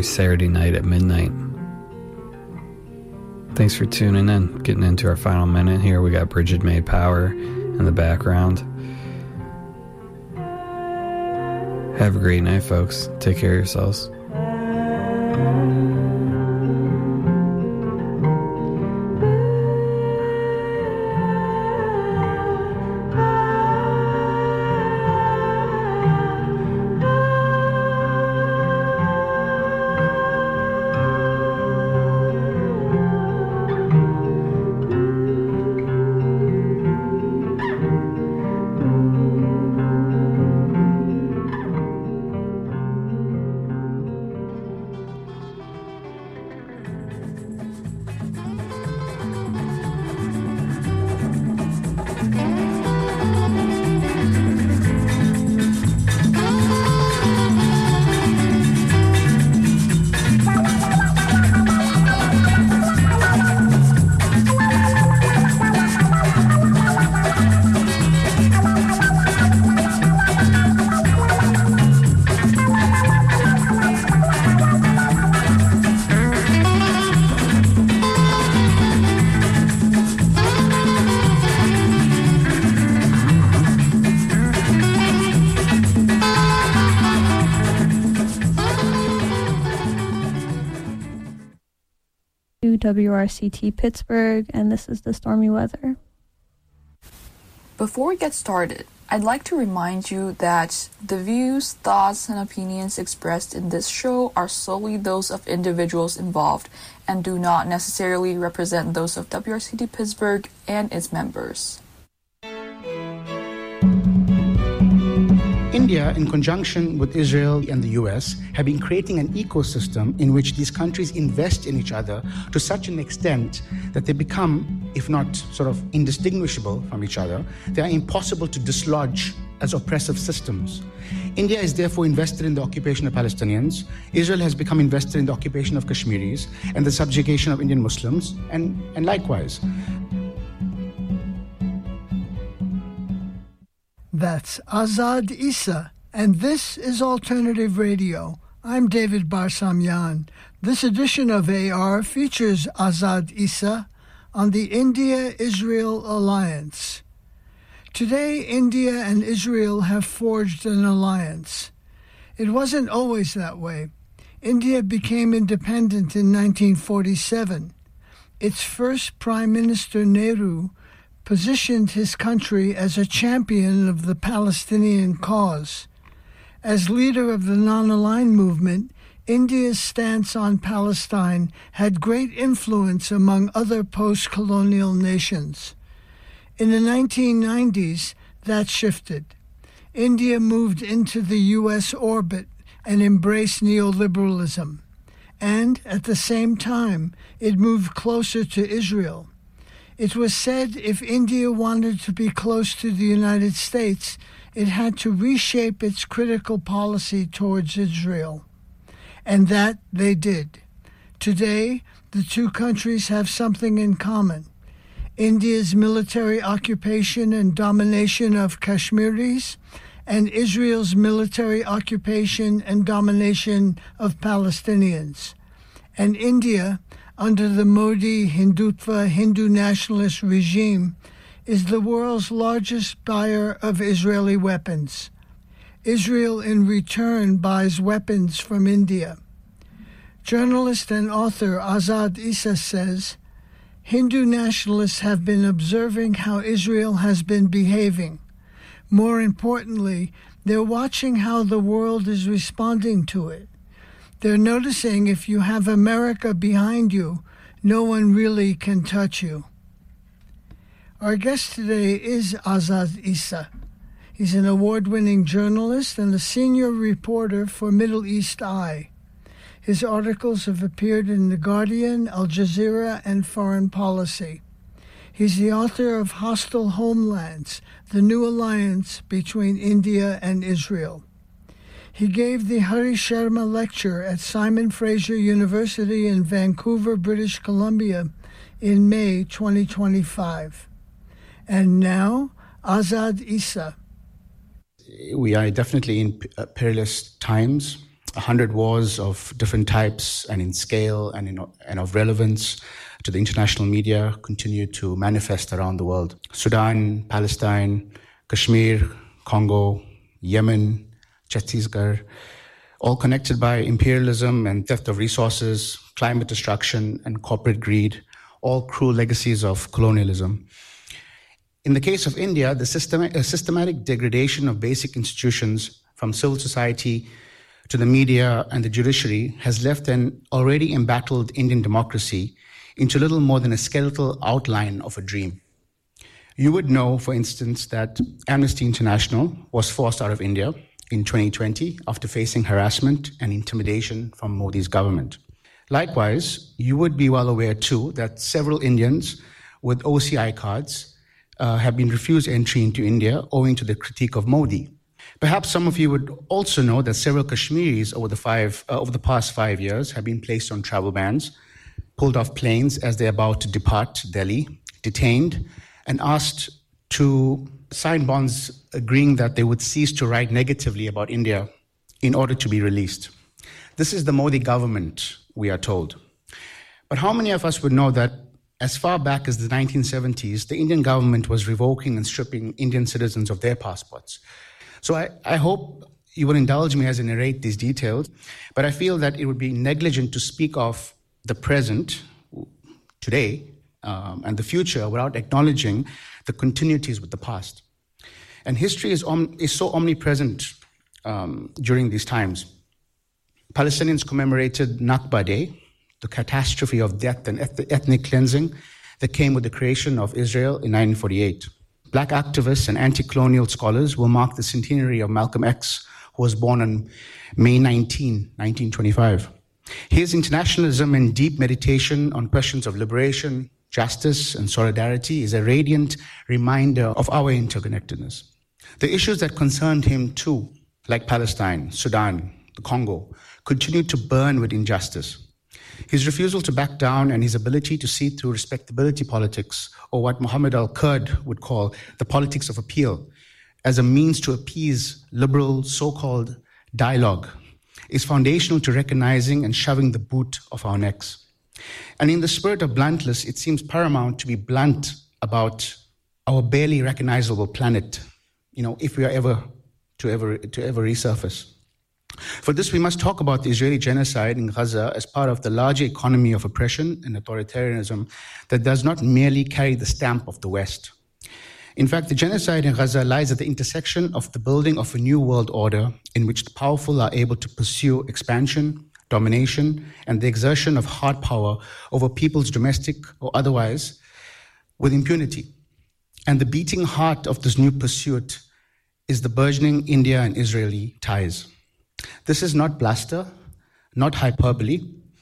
Saturday night at midnight. Thanks for tuning in. Getting into our final minute here. We got Bridget Made Power in the background. Have a great night, folks. Take care of yourselves. WRCT Pittsburgh, and this is the stormy weather. Before we get started, I'd like to remind you that the views, thoughts, and opinions expressed in this show are solely those of individuals involved and do not necessarily represent those of WRCT Pittsburgh and its members. India, in conjunction with Israel and the US, have been creating an ecosystem in which these countries invest in each other to such an extent that they become, if not sort of indistinguishable from each other, they are impossible to dislodge as oppressive systems. India is therefore invested in the occupation of Palestinians. Israel has become invested in the occupation of Kashmiris and the subjugation of Indian Muslims, and likewise. That's Azad Issa, and this is Alternative Radio. I'm David Barsamyan. This edition of AR features Azad Issa on the India-Israel Alliance. Today, India and Israel have forged an alliance. It wasn't always that way. India became independent in 1947. Its first Prime Minister, Nehru, positioned his country as a champion of the Palestinian cause. As leader of the non-aligned movement, India's stance on Palestine had great influence among other post-colonial nations. In the 1990s, that shifted. India moved into the U.S. orbit and embraced neoliberalism. And at the same time, it moved closer to Israel. It was said if India wanted to be close to the United States, it had to reshape its critical policy towards Israel. And that they did. Today, the two countries have something in common. India's military occupation and domination of Kashmiris, and Israel's military occupation and domination of Palestinians. And India, under the Modi Hindutva Hindu nationalist regime, is the world's largest buyer of Israeli weapons. Israel, in return, buys weapons from India. Journalist and author Azad Issa says, Hindu nationalists have been observing how Israel has been behaving. More importantly, they're watching how the world is responding to it. They're noticing if you have America behind you, no one really can touch you. Our guest today is Azad Issa. He's an award-winning journalist and a senior reporter for Middle East Eye. His articles have appeared in The Guardian, Al Jazeera, and Foreign Policy. He's the author of Hostile Homelands, the new alliance between India and Israel. He gave the Hari Sharma Lecture at Simon Fraser University in Vancouver, British Columbia in May 2025. And now, Azad Issa. We are definitely in perilous times. 100 wars of different types and in scale and of relevance to the international media continue to manifest around the world. Sudan, Palestine, Kashmir, Congo, Yemen, Chhattisgarh, all connected by imperialism and theft of resources, climate destruction, and corporate greed, all cruel legacies of colonialism. In the case of India, the systematic degradation of basic institutions from civil society to the media and the judiciary has left an already embattled Indian democracy into little more than a skeletal outline of a dream. You would know, for instance, that Amnesty International was forced out of India in 2020 after facing harassment and intimidation from Modi's government. Likewise, you would be well aware too that several Indians with OCI cards have been refused entry into India owing to the critique of Modi. Perhaps some of you would also know that several Kashmiris over the past 5 years have been placed on travel bans, pulled off planes as they're about to depart Delhi, detained, and asked to sign bonds agreeing that they would cease to write negatively about India in order to be released. This is the Modi government, we are told. But how many of us would know that as far back as the 1970s, the Indian government was revoking and stripping Indian citizens of their passports? So I hope you will indulge me as I narrate these details, but I feel that it would be negligent to speak of the present, today, and the future without acknowledging the continuities with the past. And history is so omnipresent during these times. Palestinians commemorated Nakba Day, the catastrophe of death and ethnic cleansing that came with the creation of Israel in 1948. Black activists and anti-colonial scholars will mark the centenary of Malcolm X, who was born on May 19, 1925. His internationalism and deep meditation on questions of liberation, justice, and solidarity is a radiant reminder of our interconnectedness. The issues that concerned him too, like Palestine, Sudan, the Congo, continued to burn with injustice. His refusal to back down and his ability to see through respectability politics, or what Muhammad al-Kurd would call the politics of appeal, as a means to appease liberal so-called dialogue, is foundational to recognizing and shoving the boot of our necks. And in the spirit of bluntness, it seems paramount to be blunt about our barely recognizable planet, if we are ever to resurface. For this, we must talk about the Israeli genocide in Gaza as part of the larger economy of oppression and authoritarianism that does not merely carry the stamp of the West. In fact, the genocide in Gaza lies at the intersection of the building of a new world order in which the powerful are able to pursue expansion, domination, and the exertion of hard power over peoples, domestic or otherwise, with impunity. And the beating heart of this new pursuit is the burgeoning India and Israeli ties. This is not bluster, not hyperbole,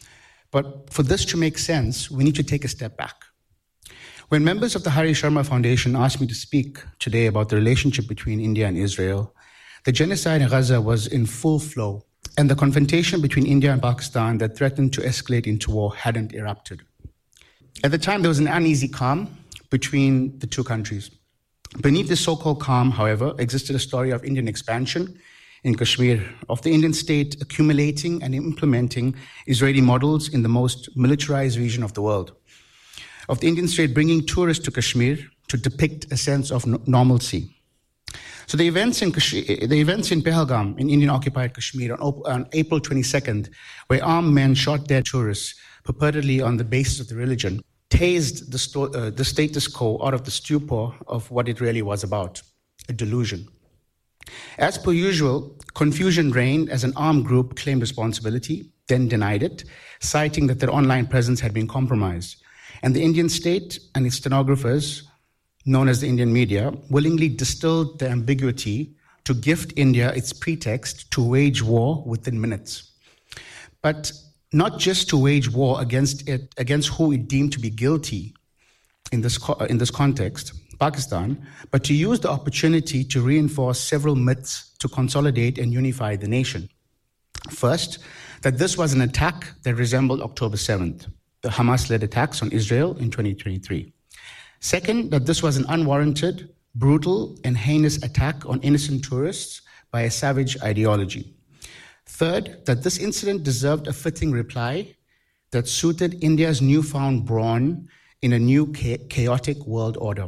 but for this to make sense, we need to take a step back. When members of the Hari Sharma Foundation asked me to speak today about the relationship between India and Israel, the genocide in Gaza was in full flow, and the confrontation between India and Pakistan that threatened to escalate into war hadn't erupted. At the time, there was an uneasy calm between the two countries. Beneath this so-called calm, however, existed a story of Indian expansion in Kashmir, of the Indian state accumulating and implementing Israeli models in the most militarized region of the world, of the Indian state bringing tourists to Kashmir to depict a sense of normalcy. So the events in Pahalgam, in Indian-occupied Kashmir, on April 22nd, where armed men shot dead tourists, purportedly on the basis of the religion, tased the status quo out of the stupor of what it really was about, a delusion. As per usual, confusion reigned as an armed group claimed responsibility, then denied it, citing that their online presence had been compromised. And the Indian state and its stenographers, known as the Indian media, willingly distilled the ambiguity to gift India its pretext to wage war within minutes. But not just to wage war against who it deemed to be guilty in this context, Pakistan, but to use the opportunity to reinforce several myths to consolidate and unify the nation. First, that this was an attack that resembled October 7th, the Hamas-led attacks on Israel in 2023. Second, that this was an unwarranted, brutal, and heinous attack on innocent tourists by a savage ideology. Third, that this incident deserved a fitting reply that suited India's newfound brawn in a new chaotic world order.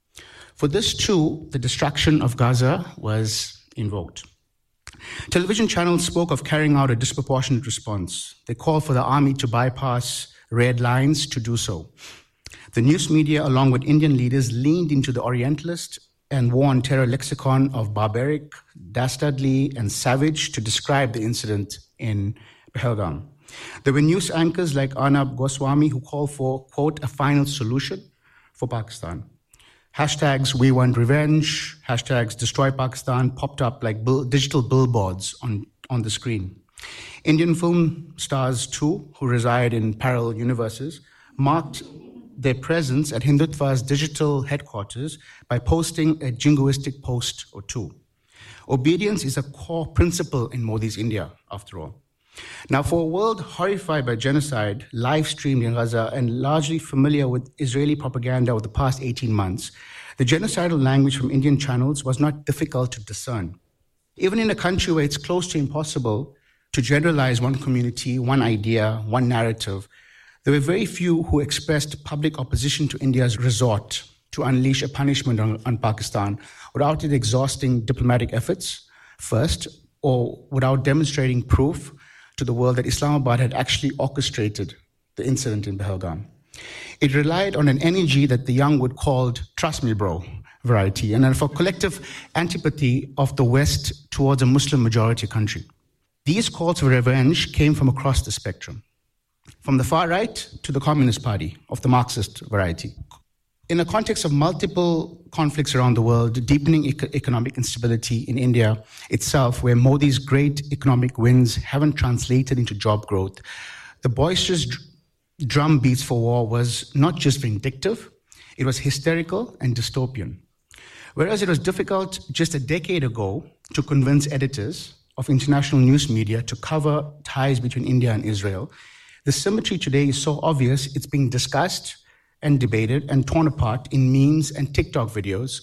For this too, the destruction of Gaza was invoked. Television channels spoke of carrying out a disproportionate response. They called for the army to bypass red lines to do so. The news media, along with Indian leaders, leaned into the Orientalist and war on terror lexicon of barbaric, dastardly, and savage to describe the incident in Pahalgam. There were news anchors like Arnab Goswami who called for, quote, a final solution for Pakistan. Hashtags We Want Revenge, hashtags Destroy Pakistan popped up like digital billboards on the screen. Indian film stars too, who reside in parallel universes, marked their presence at Hindutva's digital headquarters by posting a jingoistic post or two. Obedience is a core principle in Modi's India, after all. Now, for a world horrified by genocide, live-streamed in Gaza, and largely familiar with Israeli propaganda over the past 18 months, the genocidal language from Indian channels was not difficult to discern. Even in a country where it's close to impossible to generalize one community, one idea, one narrative, there were very few who expressed public opposition to India's resort to unleash a punishment on Pakistan without it exhausting diplomatic efforts, first, or without demonstrating proof to the world that Islamabad had actually orchestrated the incident in Pahalgam. It relied on an energy that the young would call trust me bro variety, and for collective antipathy of the West towards a Muslim majority country. These calls for revenge came from across the spectrum, from the far right to the Communist Party of the Marxist variety. In a context of multiple conflicts around the world, deepening economic instability in India itself, where Modi's great economic wins haven't translated into job growth, the boisterous drum beats for war was not just vindictive, it was hysterical and dystopian. Whereas it was difficult just a decade ago to convince editors of international news media to cover ties between India and Israel, the symmetry today is so obvious it's being discussed and debated and torn apart in memes and TikTok videos.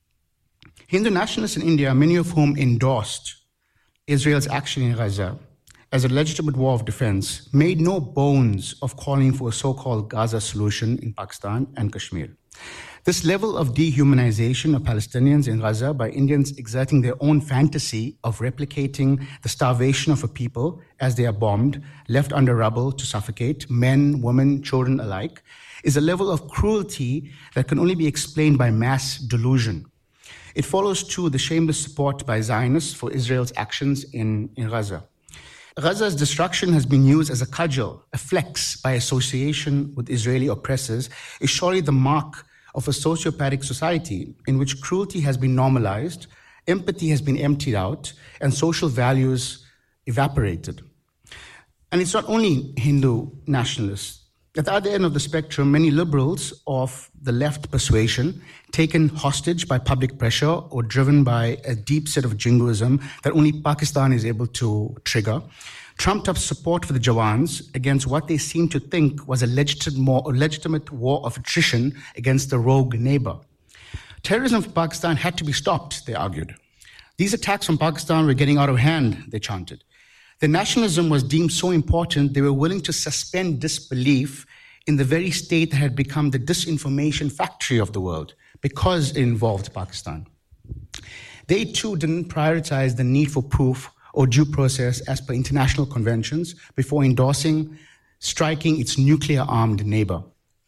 Hindu nationalists in India, many of whom endorsed Israel's action in Gaza as a legitimate war of defense, made no bones of calling for a so-called Gaza solution in Pakistan and Kashmir. This level of dehumanization of Palestinians in Gaza by Indians exerting their own fantasy of replicating the starvation of a people as they are bombed, left under rubble to suffocate, men, women, children alike, is a level of cruelty that can only be explained by mass delusion. It follows, too, the shameless support by Zionists for Israel's actions in Gaza. Gaza's destruction has been used as a cudgel, a flex by association with Israeli oppressors, is surely the mark of a sociopathic society in which cruelty has been normalized, empathy has been emptied out, and social values evaporated. And it's not only Hindu nationalists. At the other end of the spectrum, many liberals of the left persuasion, taken hostage by public pressure or driven by a deep set of jingoism that only Pakistan is able to trigger, trumped up support for the Jawans against what they seemed to think was a legitimate war of attrition against the rogue neighbor. Terrorism for Pakistan had to be stopped, they argued. These attacks on Pakistan were getting out of hand, they chanted. The nationalism was deemed so important, they were willing to suspend disbelief in the very state that had become the disinformation factory of the world because it involved Pakistan. They too didn't prioritize the need for proof or due process as per international conventions before endorsing striking its nuclear-armed neighbor.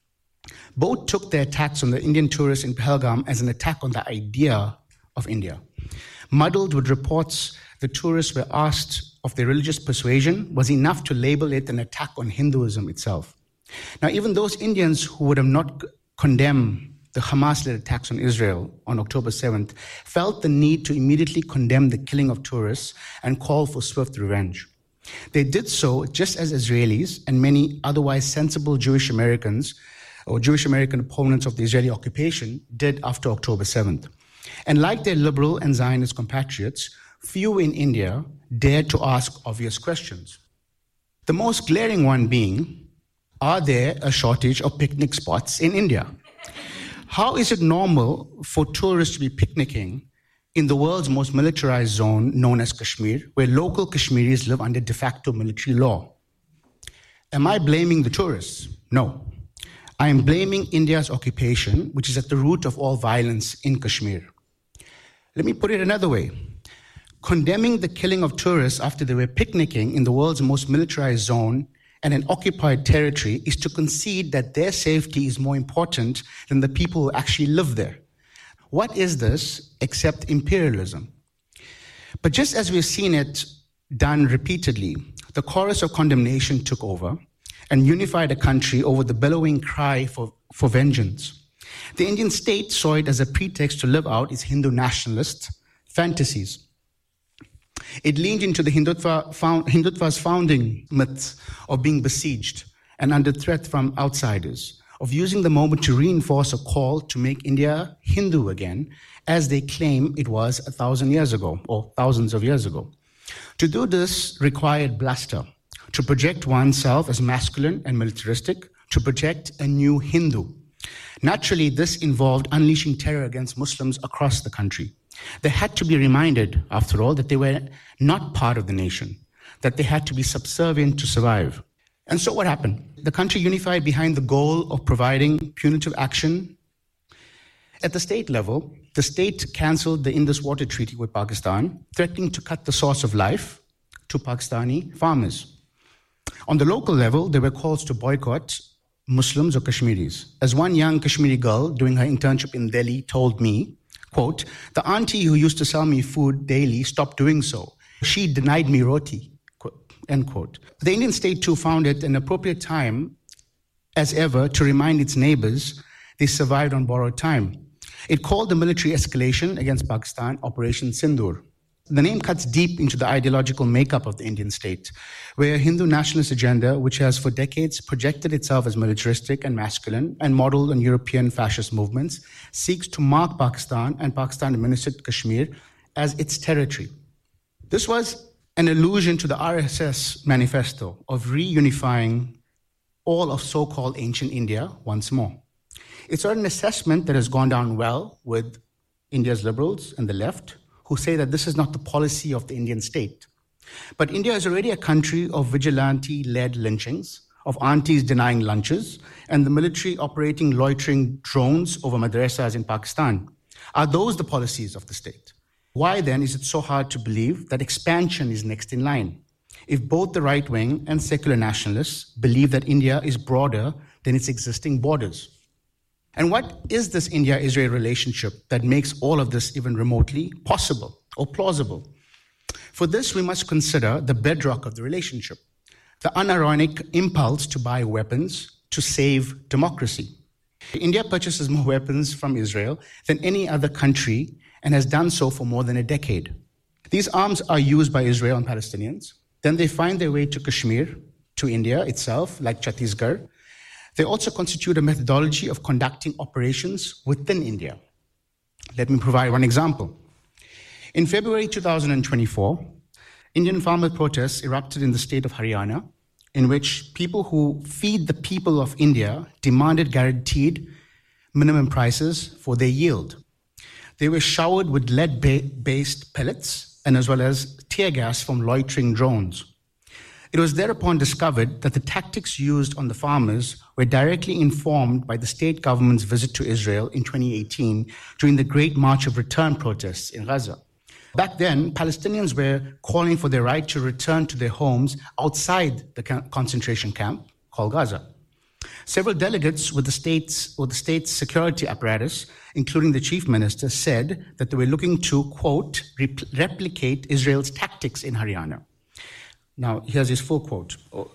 Both took their attacks on the Indian tourists in Pahalgam as an attack on the idea of India. Muddled with reports the tourists were asked of their religious persuasion was enough to label it an attack on Hinduism itself. Now, even those Indians who would have not condemned the Hamas-led attacks on Israel on October 7th felt the need to immediately condemn the killing of tourists and call for swift revenge. They did so just as Israelis and many otherwise sensible Jewish Americans or Jewish American opponents of the Israeli occupation did after October 7th. And like their liberal and Zionist compatriots, few in India dared to ask obvious questions. The most glaring one being, are there a shortage of picnic spots in India? How is it normal for tourists to be picnicking in the world's most militarized zone known as Kashmir, where local Kashmiris live under de facto military law. Am I blaming the tourists? No. I am blaming India's occupation, which is at the root of all violence in Kashmir. Let me put it another way. Condemning the killing of tourists after they were picnicking in the world's most militarized zone and an occupied territory is to concede that their safety is more important than the people who actually live there. What is this except imperialism? But just as we've seen it done repeatedly, the chorus of condemnation took over and unified a country over the bellowing cry for vengeance. The Indian state saw it as a pretext to live out its Hindu nationalist fantasies. It leaned into the Hindutva's founding myths of being besieged and under threat from outsiders, of using the moment to reinforce a call to make India Hindu again, as they claim it was 1,000 years ago, or thousands of years ago. To do this required bluster, to project oneself as masculine and militaristic, to project a new Hindu. Naturally, this involved unleashing terror against Muslims across the country. They had to be reminded, after all, that they were not part of the nation, that they had to be subservient to survive. And so what happened? The country unified behind the goal of providing punitive action. At the state level, the state cancelled the Indus Water Treaty with Pakistan, threatening to cut the source of life to Pakistani farmers. On the local level, there were calls to boycott Muslims or Kashmiris. As one young Kashmiri girl doing her internship in Delhi told me, quote, "The auntie who used to sell me food daily stopped doing so. She denied me roti," end quote. The Indian state too found it an appropriate time, as ever, to remind its neighbors they survived on borrowed time. It called the military escalation against Pakistan Operation Sindoor. The name cuts deep into the ideological makeup of the Indian state, where a Hindu nationalist agenda, which has for decades projected itself as militaristic and masculine and modeled on European fascist movements, seeks to mark Pakistan and Pakistan-administered Kashmir as its territory. This was an allusion to the RSS manifesto of reunifying all of so-called ancient India once more. It's an assessment that has gone down well with India's liberals and the left, who say that this is not the policy of the Indian state. But India is already a country of vigilante-led lynchings, of aunties denying lunches, and the military operating loitering drones over madrasas in Pakistan. Are those the policies of the state? Why then is it so hard to believe that expansion is next in line, if both the right wing and secular nationalists believe that India is broader than its existing borders? And what is this India-Israel relationship that makes all of this even remotely possible or plausible? For this, we must consider the bedrock of the relationship, the unironic impulse to buy weapons to save democracy. India purchases more weapons from Israel than any other country and has done so for more than a decade. These arms are used by Israel and Palestinians. Then they find their way to Kashmir, to India itself, like Chhattisgarh. They also constitute a methodology of conducting operations within India. Let me provide one example. In February 2024, Indian farmer protests erupted in the state of Haryana, in which people who feed the people of India demanded guaranteed minimum prices for their yield. They were showered with lead-based pellets and as well as tear gas from loitering drones. It was thereupon discovered that the tactics used on the farmers were directly informed by the state government's visit to Israel in 2018 during the Great March of Return protests in Gaza. Back then, Palestinians were calling for their right to return to their homes outside the concentration camp called Gaza. Several delegates with the state's security apparatus, including the chief minister, said that they were looking to, quote, replicate Israel's tactics in Haryana. Now, here's his full quote.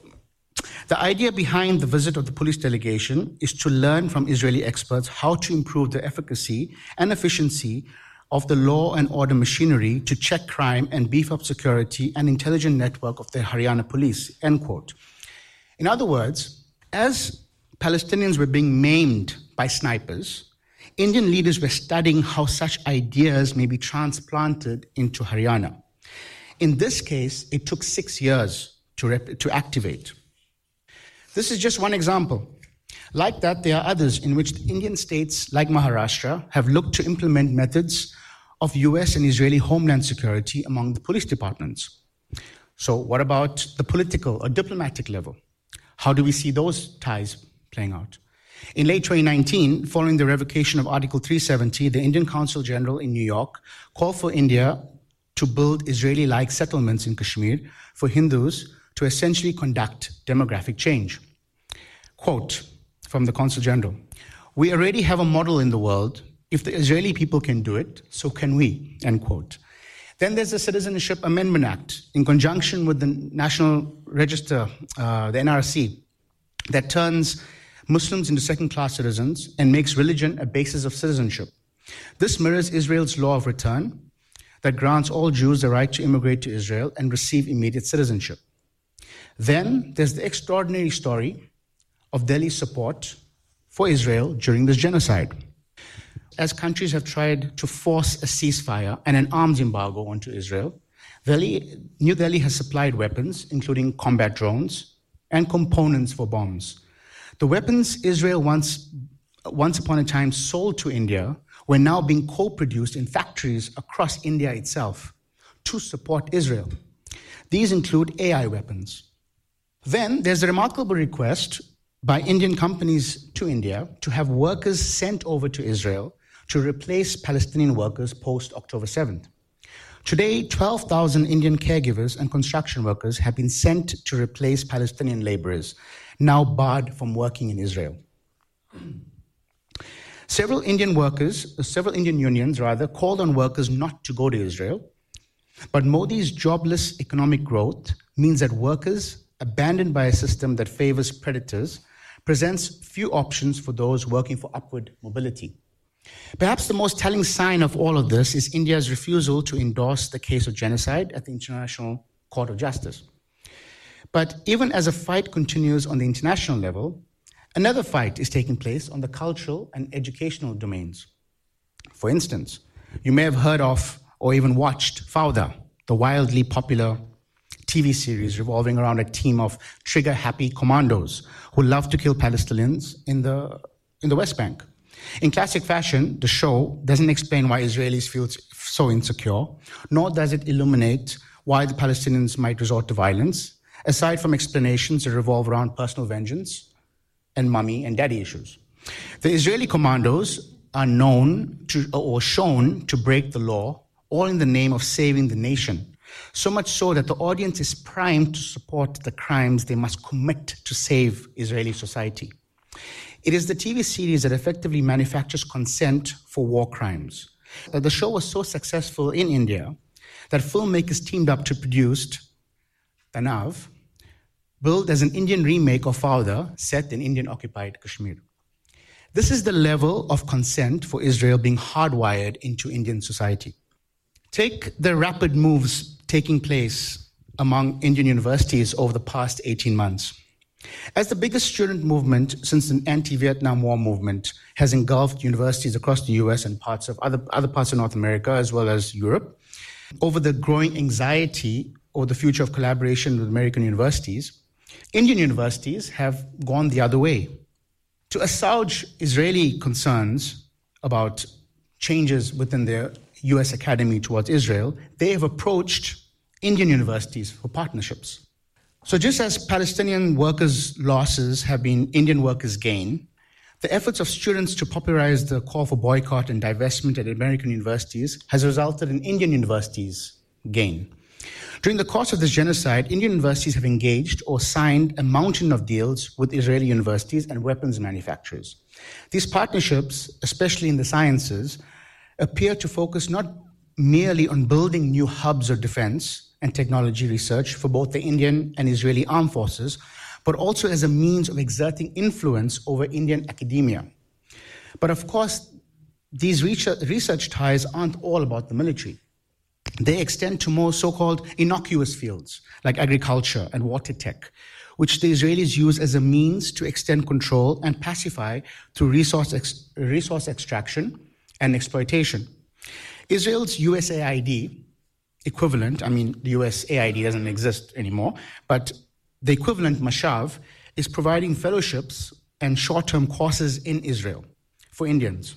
The idea behind the visit of the police delegation is to learn from Israeli experts how to improve the efficacy and efficiency of the law and order machinery to check crime and beef up security and intelligence network of the Haryana police, end quote. In other words, as Palestinians were being maimed by snipers, Indian leaders were studying how such ideas may be transplanted into Haryana. In this case, it took 6 years to activate. This is just one example. Like that, there are others in which Indian states like Maharashtra have looked to implement methods of US and Israeli homeland security among the police departments. So what about the political or diplomatic level? How do we see those ties playing out? In late 2019, following the revocation of Article 370, the Indian Consul General in New York called for India to build Israeli-like settlements in Kashmir for Hindus to essentially conduct demographic change. Quote from the Consul General, "We already have a model in the world. If the Israeli people can do it, so can we," end quote. Then there's the Citizenship Amendment Act in conjunction with the National Register, the NRC, that turns Muslims into second-class citizens and makes religion a basis of citizenship. This mirrors Israel's law of return that grants all Jews the right to immigrate to Israel and receive immediate citizenship. Then there's the extraordinary story of Delhi's support for Israel during this genocide. As countries have tried to force a ceasefire and an arms embargo onto Israel, New Delhi has supplied weapons, including combat drones and components for bombs. The weapons Israel once upon a time sold to India were now being co-produced in factories across India itself to support Israel. These include AI weapons. Then there's a remarkable request by Indian companies to India to have workers sent over to Israel to replace Palestinian workers post-October 7th. Today, 12,000 Indian caregivers and construction workers have been sent to replace Palestinian laborers, now barred from working in Israel. Several Indian unions called on workers not to go to Israel, but Modi's jobless economic growth means that workers, abandoned by a system that favors predators, presents few options for those working for upward mobility. Perhaps the most telling sign of all of this is India's refusal to endorse the case of genocide at the International Court of Justice. But even as a fight continues on the international level, another fight is taking place on the cultural and educational domains. For instance, you may have heard of or even watched Fauda, the wildly popular TV series revolving around a team of trigger-happy commandos who love to kill Palestinians in the West Bank. In classic fashion, the show doesn't explain why Israelis feel so insecure, nor does it illuminate why the Palestinians might resort to violence, aside from explanations that revolve around personal vengeance and mommy and daddy issues. The Israeli commandos are known to or shown to break the law, all in the name of saving the nation, so much so that the audience is primed to support the crimes they must commit to save Israeli society. It is the TV series that effectively manufactures consent for war crimes. The show was so successful in India that filmmakers teamed up to produce Tanav, billed as an Indian remake of Fauda set in Indian-occupied Kashmir. This is the level of consent for Israel being hardwired into Indian society. Take the rapid moves taking place among Indian universities over the past 18 months. As the biggest student movement since the anti-Vietnam War movement has engulfed universities across the US and parts of other parts of North America as well as Europe, over the growing anxiety over the future of collaboration with American universities, Indian universities have gone the other way. To assuage Israeli concerns about changes within their US academy towards Israel, they have approached Indian universities for partnerships. So just as Palestinian workers' losses have been Indian workers' gain, the efforts of students to popularize the call for boycott and divestment at American universities has resulted in Indian universities' gain. During the course of this genocide, Indian universities have engaged or signed a mountain of deals with Israeli universities and weapons manufacturers. These partnerships, especially in the sciences, appear to focus not merely on building new hubs of defense and technology research for both the Indian and Israeli armed forces, but also as a means of exerting influence over Indian academia. But of course, these research ties aren't all about the military. They extend to more so-called innocuous fields like agriculture and water tech, which the Israelis use as a means to extend control and pacify through resource extraction and exploitation. Israel's USAID equivalent, the USAID doesn't exist anymore, but the equivalent Mashav is providing fellowships and short-term courses in Israel for Indians.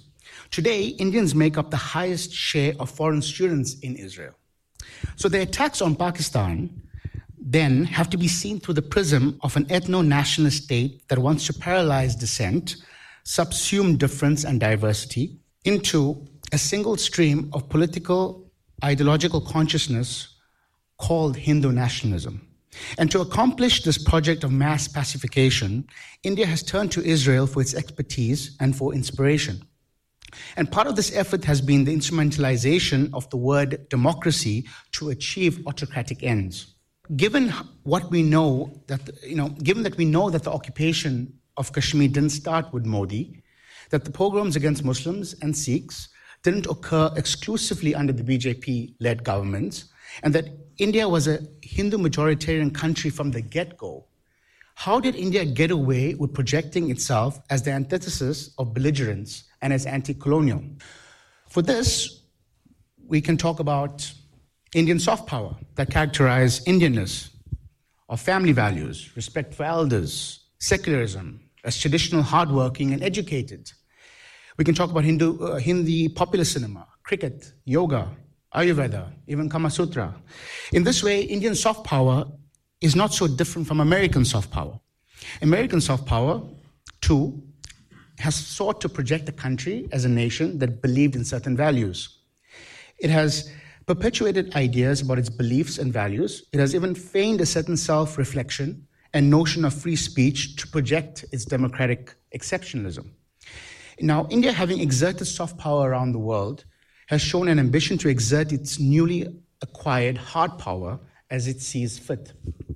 Today, Indians make up the highest share of foreign students in Israel. So the attacks on Pakistan then have to be seen through the prism of an ethno-nationalist state that wants to paralyze dissent, subsume difference and diversity into a single stream of political, ideological consciousness called Hindu nationalism. And to accomplish this project of mass pacification, India has turned to Israel for its expertise and for inspiration. And part of this effort has been the instrumentalization of the word democracy to achieve autocratic ends. Given what we know, given that we know that the occupation of Kashmir didn't start with Modi, that the pogroms against Muslims and Sikhs didn't occur exclusively under the BJP-led governments, and that India was a Hindu majoritarian country from the get-go, how did India get away with projecting itself as the antithesis of belligerence and as anti-colonial? For this, we can talk about Indian soft power that characterize Indianness, of family values, respect for elders, secularism, as traditional, hardworking, and educated. We can talk about Hindi popular cinema, cricket, yoga, Ayurveda, even Kama Sutra. In this way, Indian soft power is not so different from American soft power. American soft power, too, has sought to project the country as a nation that believed in certain values. It has perpetuated ideas about its beliefs and values. It has even feigned a certain self-reflection and notion of free speech to project its democratic exceptionalism. Now, India, having exerted soft power around the world, has shown an ambition to exert its newly acquired hard power as it sees fit.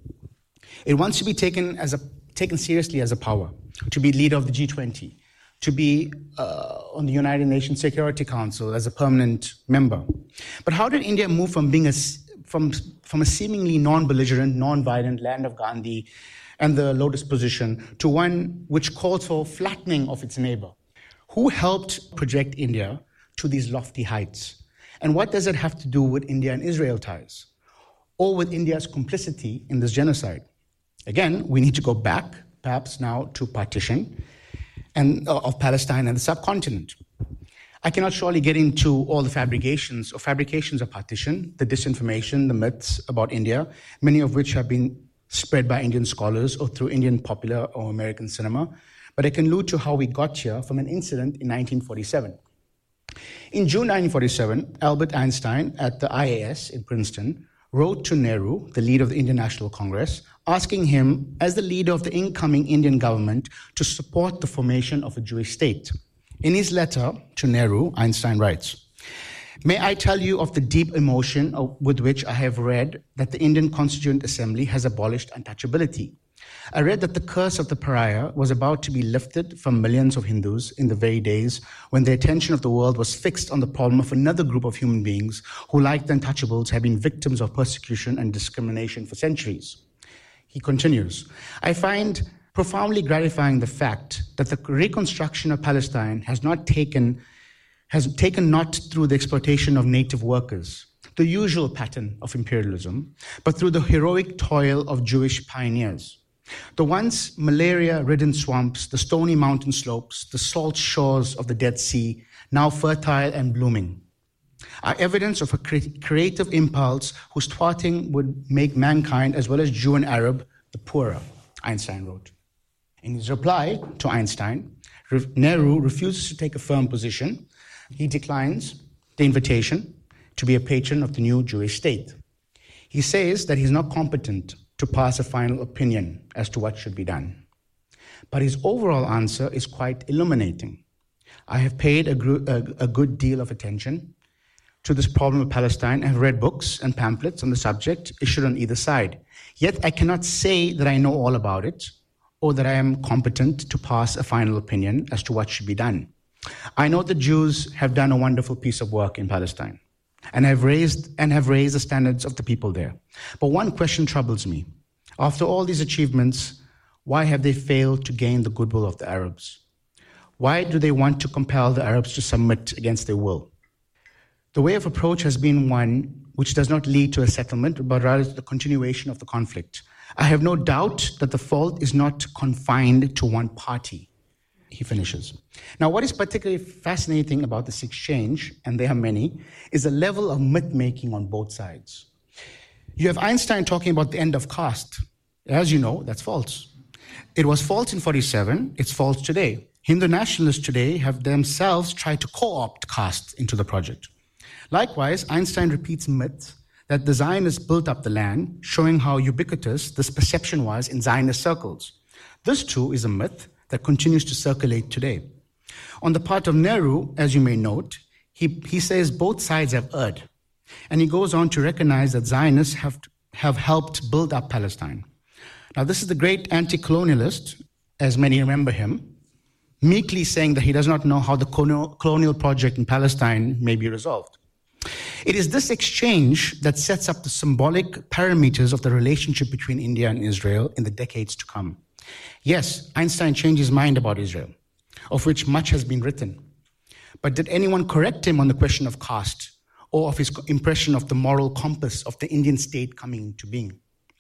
It wants to be taken seriously as a power, to be leader of the G20, to be on the United Nations Security Council as a permanent member. But how did India move from being from a seemingly non-belligerent, non-violent land of Gandhi and the Lotus position to one which calls for flattening of its neighbor? Who helped project India to these lofty heights? And what does it have to do with India and Israel ties, or with India's complicity in this genocide? Again, we need to go back, perhaps now, to partition of Palestine and the subcontinent. I cannot surely get into all the fabrications of partition, the disinformation, the myths about India, many of which have been spread by Indian scholars or through Indian popular or American cinema, but I can allude to how we got here from an incident in 1947. In June 1947, Albert Einstein at the IAS in Princeton wrote to Nehru, the leader of the Indian National Congress, asking him, as the leader of the incoming Indian government, to support the formation of a Jewish state. In his letter to Nehru, Einstein writes, "May I tell you of the deep emotion with which I have read that the Indian Constituent Assembly has abolished untouchability. I read that the curse of the pariah was about to be lifted from millions of Hindus in the very days when the attention of the world was fixed on the problem of another group of human beings who, like the untouchables, have been victims of persecution and discrimination for centuries." He continues, "I find profoundly gratifying the fact that the reconstruction of Palestine has taken not through the exploitation of native workers, the usual pattern of imperialism, but through the heroic toil of Jewish pioneers. The once malaria-ridden swamps, the stony mountain slopes, the salt shores of the Dead Sea, now fertile and blooming, are evidence of a creative impulse whose thwarting would make mankind, as well as Jew and Arab, the poorer," Einstein wrote. In his reply to Einstein, Nehru refuses to take a firm position. He declines the invitation to be a patron of the new Jewish state. He says that he's not competent to pass a final opinion as to what should be done. But his overall answer is quite illuminating. "I have paid a good deal of attention to this problem of Palestine. I have read books and pamphlets on the subject issued on either side. Yet I cannot say that I know all about it or that I am competent to pass a final opinion as to what should be done. I know the Jews have done a wonderful piece of work in Palestine and have raised the standards of the people there. But one question troubles me. After all these achievements, why have they failed to gain the goodwill of the Arabs? Why do they want to compel the Arabs to submit against their will? The way of approach has been one which does not lead to a settlement, but rather to the continuation of the conflict. I have no doubt that the fault is not confined to one party. he finishes. Now, what is particularly fascinating about this exchange, and there are many, is the level of myth-making on both sides. You have Einstein talking about the end of caste. As you know, that's false. It was false in 47, it's false today. Hindu nationalists today have themselves tried to co-opt caste into the project. Likewise, Einstein repeats myths that the Zionists built up the land, showing how ubiquitous this perception was in Zionist circles. This too is a myth that continues to circulate today. On the part of Nehru, as you may note, he says both sides have erred. And he goes on to recognize that Zionists have helped build up Palestine. Now, this is the great anti-colonialist, as many remember him, meekly saying that he does not know how the colonial project in Palestine may be resolved. It is this exchange that sets up the symbolic parameters of the relationship between India and Israel in the decades to come. Yes, Einstein changed his mind about Israel, of which much has been written. But did anyone correct him on the question of caste or of his impression of the moral compass of the Indian state coming into being?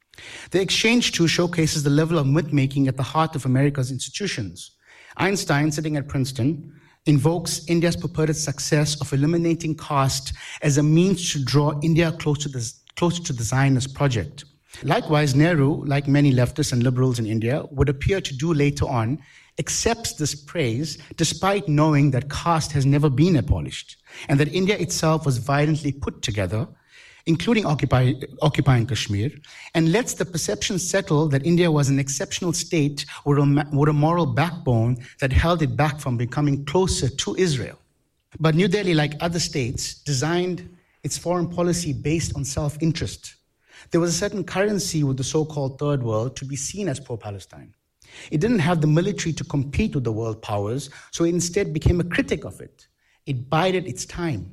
The exchange too showcases the level of myth-making at the heart of America's institutions. Einstein, sitting at Princeton, invokes India's purported success of eliminating caste as a means to draw India closer to the Zionist project. Likewise, Nehru, like many leftists and liberals in India, would appear to do later on, accepts this praise despite knowing that caste has never been abolished and that India itself was violently put together, including occupying Kashmir, and lets the perception settle that India was an exceptional state with a moral backbone that held it back from becoming closer to Israel. But New Delhi, like other states, designed its foreign policy based on self-interest. There was a certain currency with the so-called Third World to be seen as pro-Palestine. It didn't have the military to compete with the world powers, so it instead became a critic of it. It bided its time.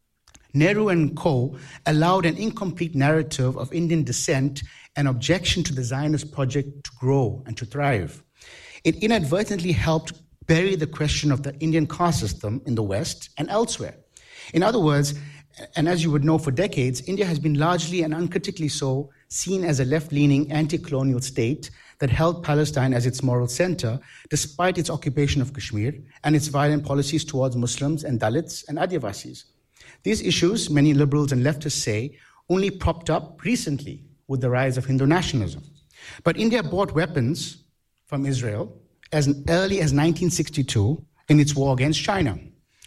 Nehru and co. allowed an incomplete narrative of Indian descent and objection to the Zionist project to grow and to thrive. It inadvertently helped bury the question of the Indian caste system in the West and elsewhere. In other words, and as you would know for decades, India has been largely and uncritically so seen as a left-leaning anti-colonial state that held Palestine as its moral center, despite its occupation of Kashmir and its violent policies towards Muslims and Dalits and Adivasis. These issues, many liberals and leftists say, only propped up recently with the rise of Hindu nationalism. But India bought weapons from Israel as early as 1962 in its war against China.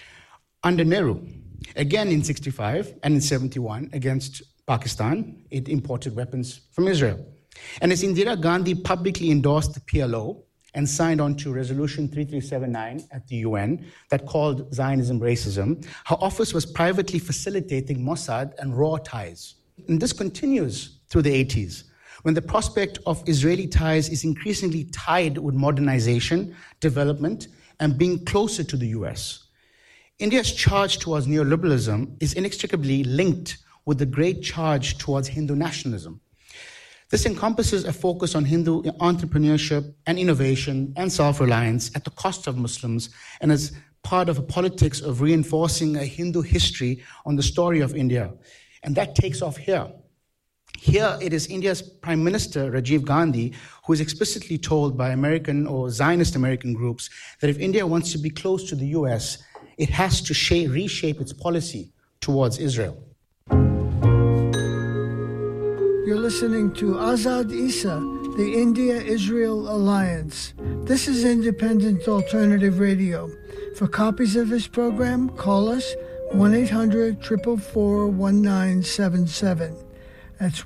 Under Nehru, again in 65 and in 71 against Pakistan, it imported weapons from Israel. And as Indira Gandhi publicly endorsed the PLO and signed on to Resolution 3379 at the UN that called Zionism racism, her office was privately facilitating Mossad and raw ties. And this continues through the 80s, when the prospect of Israeli ties is increasingly tied with modernization, development, and being closer to the US. India's charge towards neoliberalism is inextricably linked with the great charge towards Hindu nationalism. This encompasses a focus on Hindu entrepreneurship and innovation and self-reliance at the cost of Muslims, and as part of a politics of reinforcing a Hindu history on the story of India. And that takes off here. Here it is India's Prime Minister, Rajiv Gandhi, who is explicitly told by American or Zionist American groups that if India wants to be close to the US, it has to reshape its policy towards Israel. You're listening to Azad Issa, the India-Israel Alliance. This is Independent Alternative Radio. For copies of this program, call us 1-800-444-1977. That's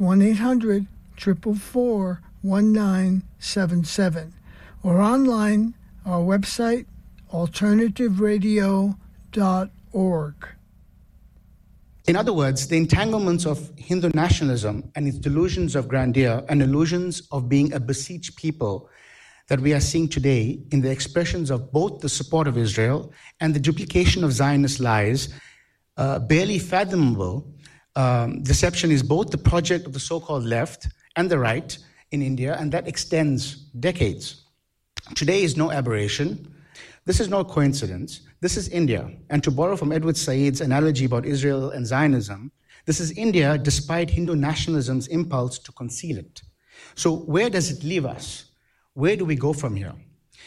1-800-444-1977. Or online, our website, alternativeradio.org. In other words, the entanglements of Hindu nationalism and its delusions of grandeur and illusions of being a besieged people that we are seeing today in the expressions of both the support of Israel and the duplication of Zionist lies, barely fathomable. Deception is both the project of the so-called left and the right in India, and that extends decades. Today is no aberration. This is no coincidence. This is India. And to borrow from Edward Said's analogy about Israel and Zionism, this is India despite Hindu nationalism's impulse to conceal it. So where does it leave us? Where do we go from here?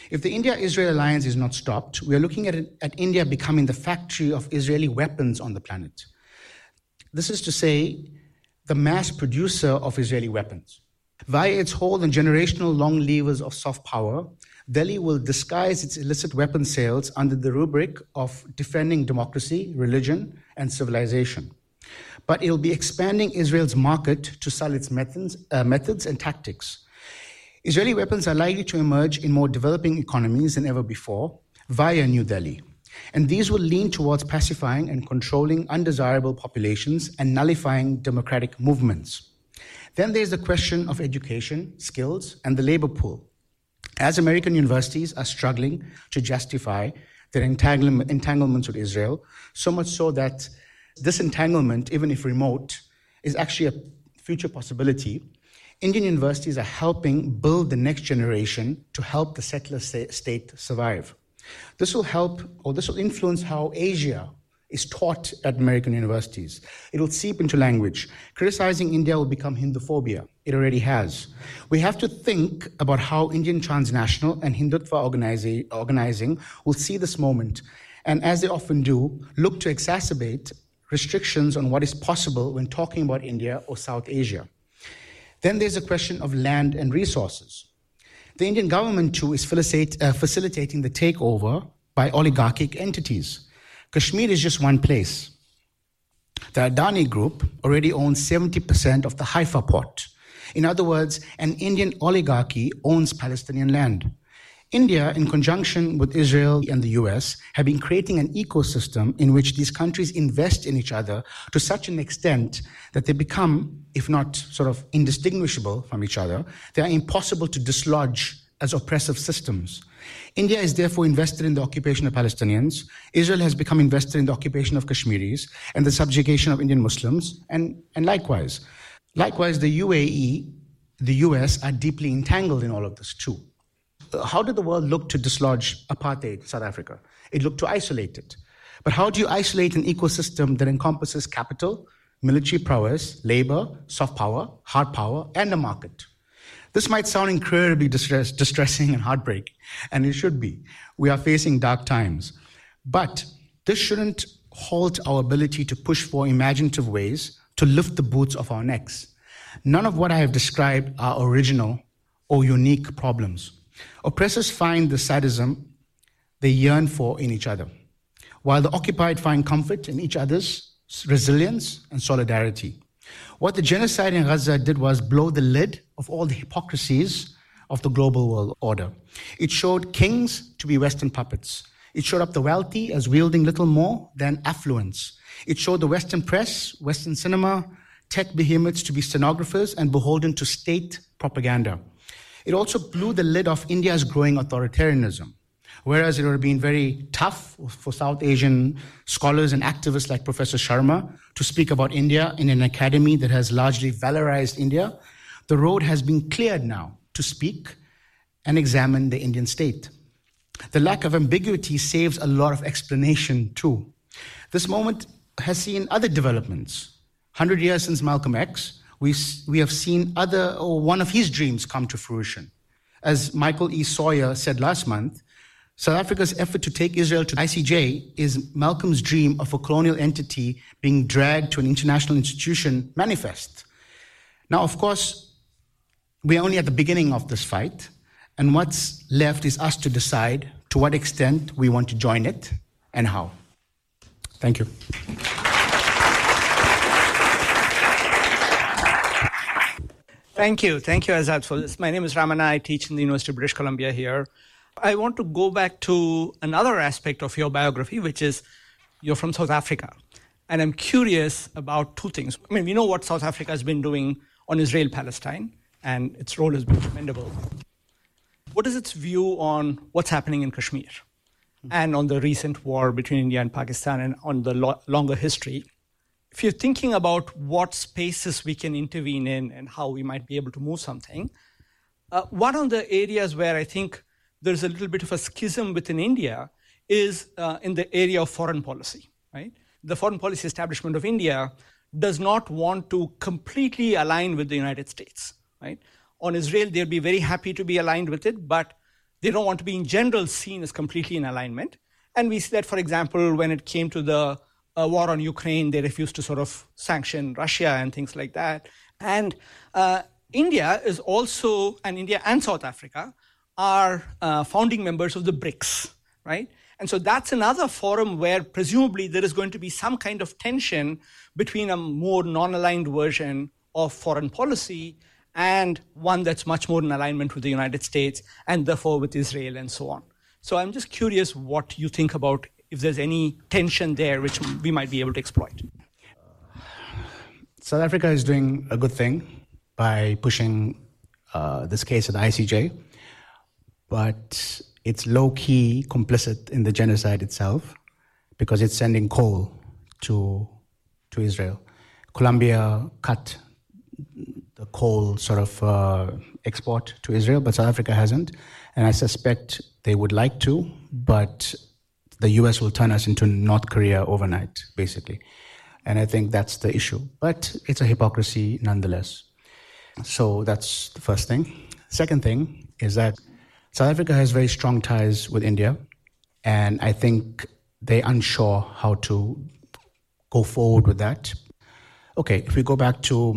If the India-Israel alliance is not stopped, we are looking at India becoming the factory of Israeli weapons on the planet. This is to say, the mass producer of Israeli weapons. Via its hold on generational long levers of soft power, Delhi will disguise its illicit weapon sales under the rubric of defending democracy, religion, and civilization. But it will be expanding Israel's market to sell its methods and tactics. Israeli weapons are likely to emerge in more developing economies than ever before via New Delhi. And these will lean towards pacifying and controlling undesirable populations and nullifying democratic movements. Then there's the question of education, skills, and the labor pool. As American universities are struggling to justify their entanglements with Israel, so much so that this entanglement, even if remote, is actually a future possibility, Indian universities are helping build the next generation to help the settler state survive. This will influence how Asia is taught at American universities. It will seep into language. Criticizing India will become Hinduphobia. It already has. We have to think about how Indian transnational and Hindutva organizing will see this moment, and as they often do, look to exacerbate restrictions on what is possible when talking about India or South Asia. Then there's a question of land and resources. The Indian government, too, is facilitating the takeover by oligarchic entities. Kashmir is just one place. The Adani Group already owns 70% of the Haifa port. In other words, an Indian oligarchy owns Palestinian land. India, in conjunction with Israel and the US, have been creating an ecosystem in which these countries invest in each other to such an extent that they become, if not sort of indistinguishable from each other, they are impossible to dislodge as oppressive systems. India is therefore invested in the occupation of Palestinians. Israel has become invested in the occupation of Kashmiris and the subjugation of Indian Muslims, and likewise. Likewise, the UAE, the US are deeply entangled in all of this too. How did the world look to dislodge apartheid in South Africa? It looked to isolate it. But how do you isolate an ecosystem that encompasses capital, military prowess, labor, soft power, hard power, and a market? This might sound incredibly distressing and heartbreaking, and it should be. We are facing dark times. But this shouldn't halt our ability to push for imaginative ways to lift the boots off our necks. None of what I have described are original or unique problems. Oppressors find the sadism they yearn for in each other, while the occupied find comfort in each other's resilience and solidarity. What the genocide in Gaza did was blow the lid of all the hypocrisies of the global world order. It showed kings to be Western puppets. It showed up the wealthy as wielding little more than affluence. It showed the Western press, Western cinema, tech behemoths to be stenographers and beholden to state propaganda. It also blew the lid off India's growing authoritarianism. Whereas it would have been very tough for South Asian scholars and activists like Professor Sharma to speak about India in an academy that has largely valorized India, the road has been cleared now to speak and examine the Indian state. The lack of ambiguity saves a lot of explanation too. This moment has seen other developments. 100 years since Malcolm X, we have seen one of his dreams come to fruition. As Michael E. Sawyer said last month, South Africa's effort to take Israel to ICJ is Malcolm's dream of a colonial entity being dragged to an international institution manifest. Now, of course, we're only at the beginning of this fight, and what's left is us to decide to what extent we want to join it and how. Thank you. Thank you, Azad, for this. My name is Ramana. I teach in the University of British Columbia here. I want to go back to another aspect of your biography, which is you're from South Africa. And I'm curious about two things. I mean, we know what South Africa has been doing on Israel-Palestine, and its role has been commendable. What is its view on what's happening in Kashmir and on the recent war between India and Pakistan and on the longer history? If you're thinking about what spaces we can intervene in and how we might be able to move something, one of the areas where I think there's a little bit of a schism within India is in the area of foreign policy, right? The foreign policy establishment of India does not want to completely align with the United States, right? On Israel, they'll be very happy to be aligned with it, but they don't want to be in general seen as completely in alignment. And we see that, for example, when it came to the war on Ukraine, they refused to sort of sanction Russia and things like that. And India is also, and India and South Africa are founding members of the BRICS, right? And so that's another forum where presumably there is going to be some kind of tension between a more non-aligned version of foreign policy and one that's much more in alignment with the United States and therefore with Israel and so on. So I'm just curious what you think about if there's any tension there which we might be able to exploit. South Africa is doing a good thing by pushing this case at the ICJ, but it's low-key complicit in the genocide itself because it's sending coal to Israel. Colombia cut the coal sort of export to Israel, but South Africa hasn't. And I suspect they would like to, but the US will turn us into North Korea overnight, basically. And I think that's the issue. But it's a hypocrisy nonetheless. So that's the first thing. Second thing is that South Africa has very strong ties with India, and I think they're unsure how to go forward with that. Okay, if we go back to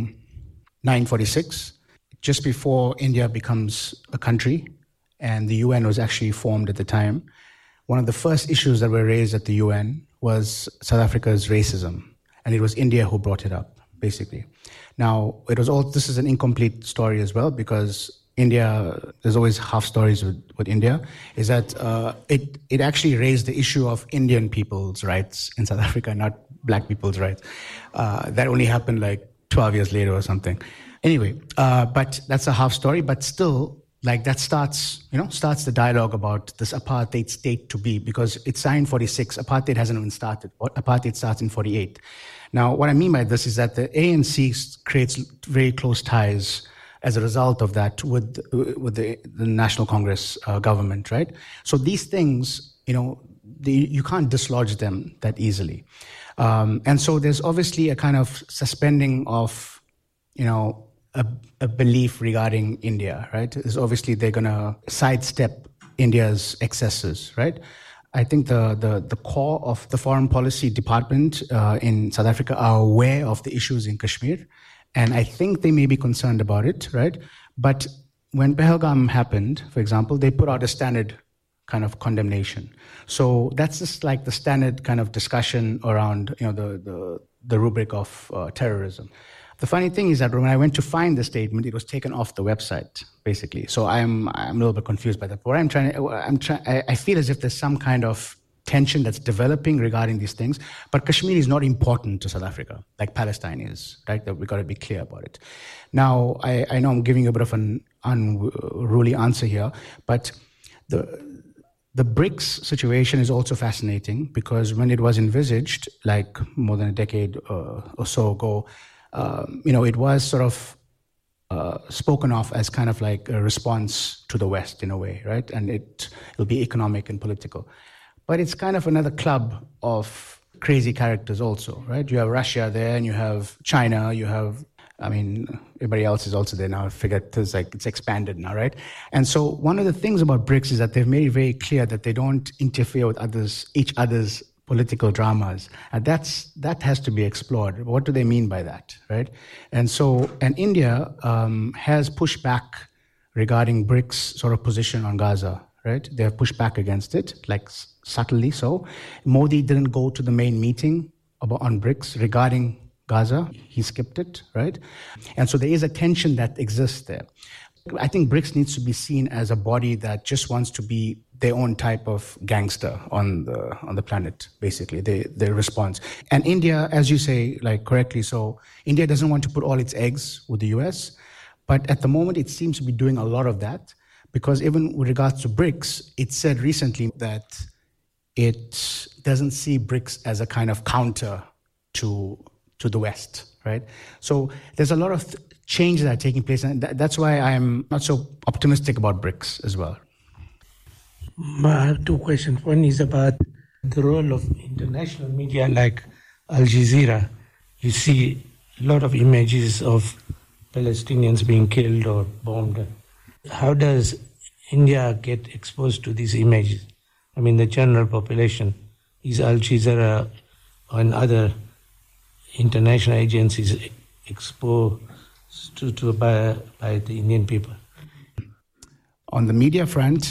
1946, just before India becomes a country, and the UN was actually formed at the time, one of the first issues that were raised at the UN was South Africa's racism, and it was India who brought it up, basically. Now, this is an incomplete story as well, because India, there's always half stories with India, is that it actually raised the issue of Indian people's rights in South Africa, not black people's rights. That only happened like 12 years later or something. Anyway, but that's a half story, but still, like that starts the dialogue about this apartheid state to be, because it's signed 46, apartheid hasn't even started. Apartheid starts in 48. Now, what I mean by this is that the ANC creates very close ties as a result of that with the National Congress government, right? So these things, you can't dislodge them that easily. And so there's obviously a kind of suspending of, a belief regarding India, right? Is obviously they're going to sidestep India's excesses, right? I think the core of the foreign policy department in South Africa are aware of the issues in Kashmir, and I think they may be concerned about it, right? But when Pahalgam happened, for example, they put out a standard kind of condemnation. So that's just like the standard kind of discussion around, the rubric of terrorism. The funny thing is that when I went to find the statement, it was taken off the website, basically. So I'm a little bit confused by that. What I feel as if there's some kind of tension that's developing regarding these things. But Kashmir is not important to South Africa, like Palestine is, right? That we've got to be clear about it. Now, I know I'm giving you a bit of an unruly answer here, but the BRICS situation is also fascinating because when it was envisaged, like more than a decade or so ago, it was sort of spoken of as kind of like a response to the West in a way, right? And it'll be economic and political. But it's kind of another club of crazy characters also, right? You have Russia there and you have China, everybody else is also there now. I figured it's expanded now, right? And so one of the things about BRICS is that they've made it very clear that they don't interfere with each other's political dramas. And that has to be explored. What do they mean by that, right? And India has pushed back regarding BRICS sort of position on Gaza, right? They have pushed back against it, like subtly so. Modi didn't go to the main meeting on BRICS regarding Gaza. He skipped it, right? And so there is a tension that exists there. I think BRICS needs to be seen as a body that just wants to be their own type of gangster on the planet, basically, their response. And India, as you say, like correctly so, India doesn't want to put all its eggs with the US, but at the moment it seems to be doing a lot of that, because even with regards to BRICS, it said recently that it doesn't see BRICS as a kind of counter to the West, right? So there's a lot of changes that are taking place, and that's why I'm not so optimistic about BRICS as well. I have two questions. One is about the role of international media like Al Jazeera. You see a lot of images of Palestinians being killed or bombed. How does India get exposed to these images? I mean, the general population, is Al Jazeera and other international agencies exposed to by the Indian people? On the media front,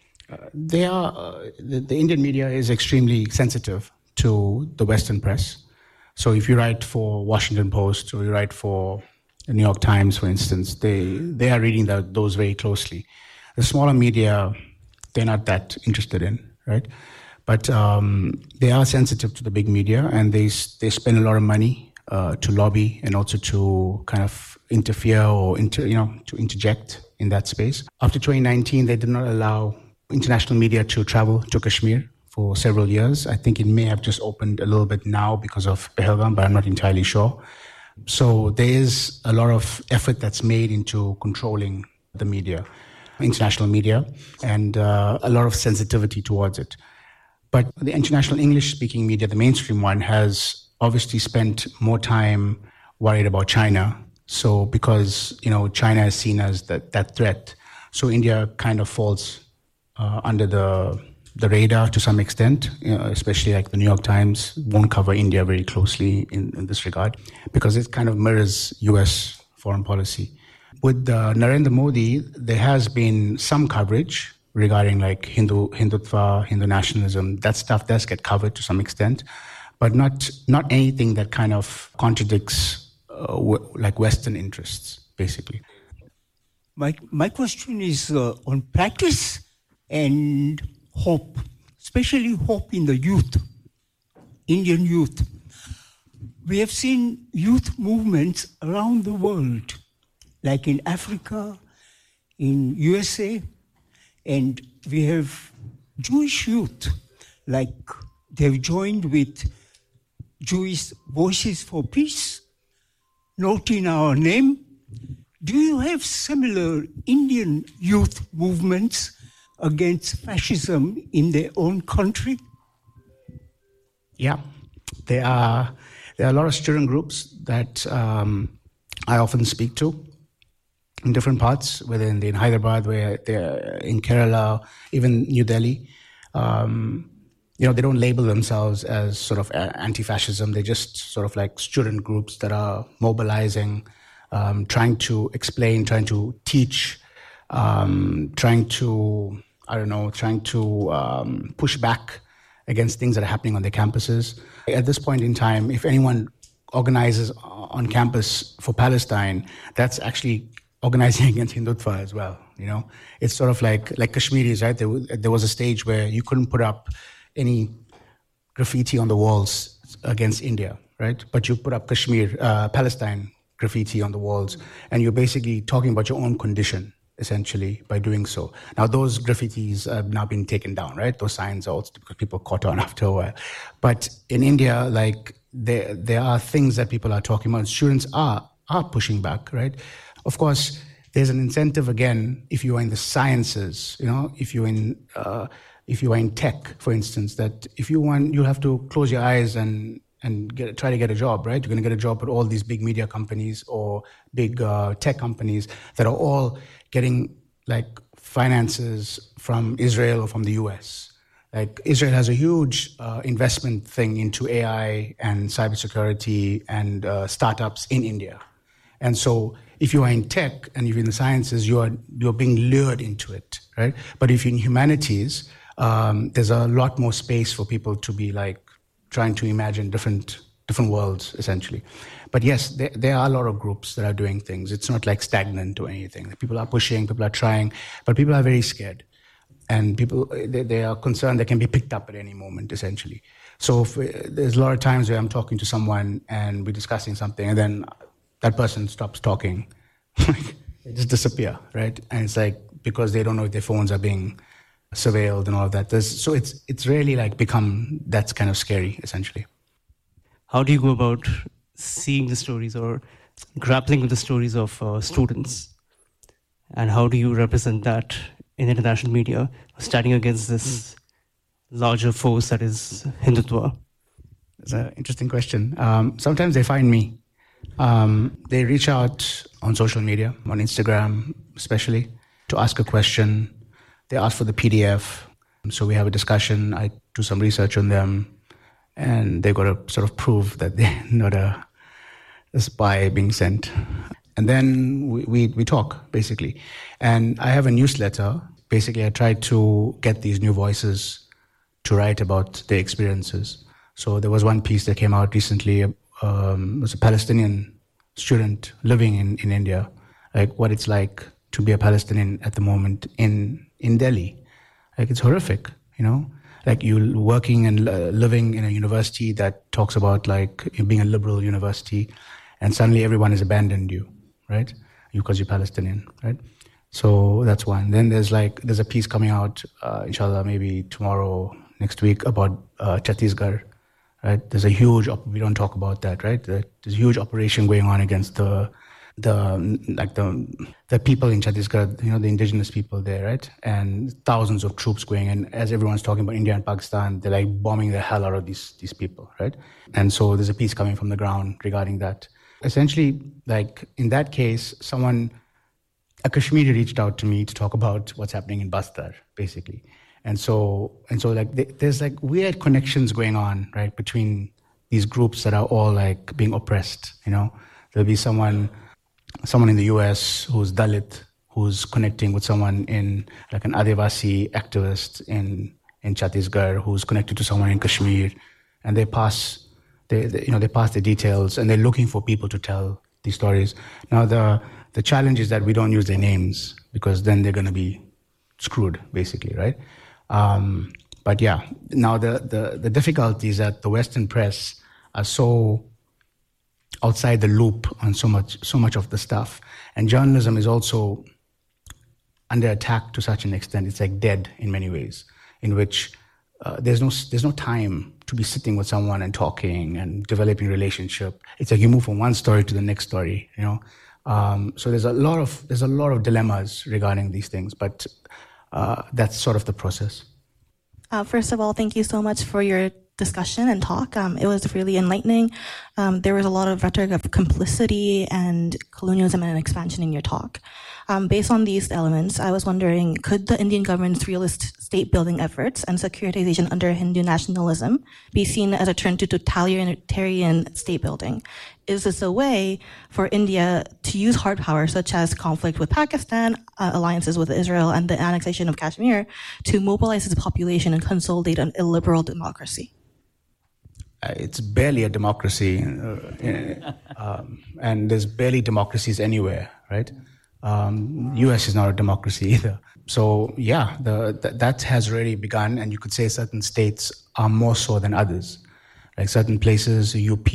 the Indian media is extremely sensitive to the Western press. So if you write for Washington Post or you write for the New York Times, for instance, they are reading those very closely. The smaller media, they're not that interested in, right? But they are sensitive to the big media, and they spend a lot of money to lobby and also to kind of interfere or to interject in that space. After 2019, they did not allow international media to travel to Kashmir for several years. I think it may have just opened a little bit now because of Pahalgam, but I'm not entirely sure. So there is a lot of effort that's made into controlling the media, international media, and a lot of sensitivity towards it. But the international English-speaking media, the mainstream one, has obviously spent more time worried about China. So because, China is seen as that threat, so India kind of falls under the radar to some extent, especially like the New York Times won't cover India very closely in this regard because it kind of mirrors US foreign policy. With Narendra Modi, there has been some coverage regarding like Hindutva, Hindu nationalism. That stuff does get covered to some extent, but not anything that kind of contradicts like Western interests, basically. My question is on practice and hope, especially hope in the youth, Indian youth. We have seen youth movements around the world, like in Africa, in USA, and we have Jewish youth, like they've joined with Jewish Voices for Peace, Note in Our Name. Do you have similar Indian youth movements against fascism in their own country? Yeah, there are a lot of student groups that I often speak to in different parts, whether in Hyderabad, where they're in Kerala, even New Delhi. They don't label themselves as sort of anti-fascism. They're just sort of like student groups that are mobilizing, trying to explain, trying to teach, trying to push back against things that are happening on their campuses. At this point in time, if anyone organizes on campus for Palestine, that's actually organizing against Hindutva as well. It's sort of like Kashmiris, right? There was a stage where you couldn't put up any graffiti on the walls against India, right? But you put up Palestine graffiti on the walls, and you're basically talking about your own condition, essentially, by doing so. Now, those graffitis have now been taken down, right? Those signs are also because people caught on after a while. But in India, like, there are things that people are talking about. Students are pushing back, right? Of course, there's an incentive, again, if you are in the sciences, if you are in tech, for instance, that if you want, you have to close your eyes and try to get a job, right? You're going to get a job at all these big media companies or big tech companies that are all getting like finances from Israel or from the US. Like Israel has a huge investment thing into AI and cybersecurity and startups in India. And so if you are in tech and if you're in the sciences, you're being lured into it, right? But if you're in humanities, there's a lot more space for people to be like trying to imagine different worlds, essentially. But yes, there are a lot of groups that are doing things. It's not like stagnant or anything. People are pushing, people are trying, but people are very scared. And people, they are concerned they can be picked up at any moment, essentially. So there's a lot of times where I'm talking to someone and we're discussing something, and then that person stops talking. They just disappear, right? And it's like, because they don't know if their phones are being surveilled and all of that. So it's really like become, that's kind of scary, essentially. How do you go about seeing the stories or grappling with the stories of students? And how do you represent that in international media, standing against this larger force that is Hindutva? That's an interesting question. Sometimes they find me. They reach out on social media, on Instagram especially, to ask a question. They ask for the PDF. So we have a discussion. I do some research on them. And they've got to sort of prove that they're not a spy being sent. And then we talk, basically. And I have a newsletter. Basically, I try to get these new voices to write about their experiences. So there was one piece that came out recently. It was a Palestinian student living in India, like what it's like to be a Palestinian at the moment in Delhi. Like, it's horrific, you know? Like, you working and living in a university that talks about, like, being a liberal university, and suddenly everyone has abandoned you, right? Because you're Palestinian, right? So that's one. Then there's a piece coming out, inshallah, maybe tomorrow, next week, about Chhattisgarh, right? There's a huge, we don't talk about that, right? There's a huge operation going on against the people in Chhattisgarh, you know, the indigenous people there, right? And thousands of troops going in. As everyone's talking about India and Pakistan, they're like bombing the hell out of these people, right? And so there's a piece coming from the ground regarding that. Essentially, like, in that case, a Kashmiri reached out to me to talk about what's happening in Bastar, basically. And so like, there's like weird connections going on, right, between these groups that are all like being oppressed, you know? There'll be someone in the US who's Dalit, who's connecting with someone in, like, an Adivasi activist in Chhattisgarh, who's connected to someone in Kashmir, and they pass the details, and they're looking for people to tell these stories. Now, the challenge is that we don't use their names, because then they're going to be screwed, basically, right? But yeah, now the difficulty is that the Western press are so outside the loop on so much of the stuff, and journalism is also under attack to such an extent. It's like dead in many ways, in which there's no time to be sitting with someone and talking and developing relationship. It's like you move from one story to the next story, you know. So there's a lot of dilemmas regarding these things, but that's sort of the process. First of all, thank you so much for your discussion and talk. It was really enlightening. There was a lot of rhetoric of complicity and colonialism and expansion in your talk. Based on these elements, I was wondering, could the Indian government's realist state-building efforts and securitization under Hindu nationalism be seen as a turn to totalitarian state-building? Is this a way for India to use hard power, such as conflict with Pakistan, alliances with Israel, and the annexation of Kashmir, to mobilize its population and consolidate an illiberal democracy? It's barely a democracy, and there's barely democracies anywhere, right? US is not a democracy either. So yeah, that has already begun, and you could say certain states are more so than others. Like certain places, UP,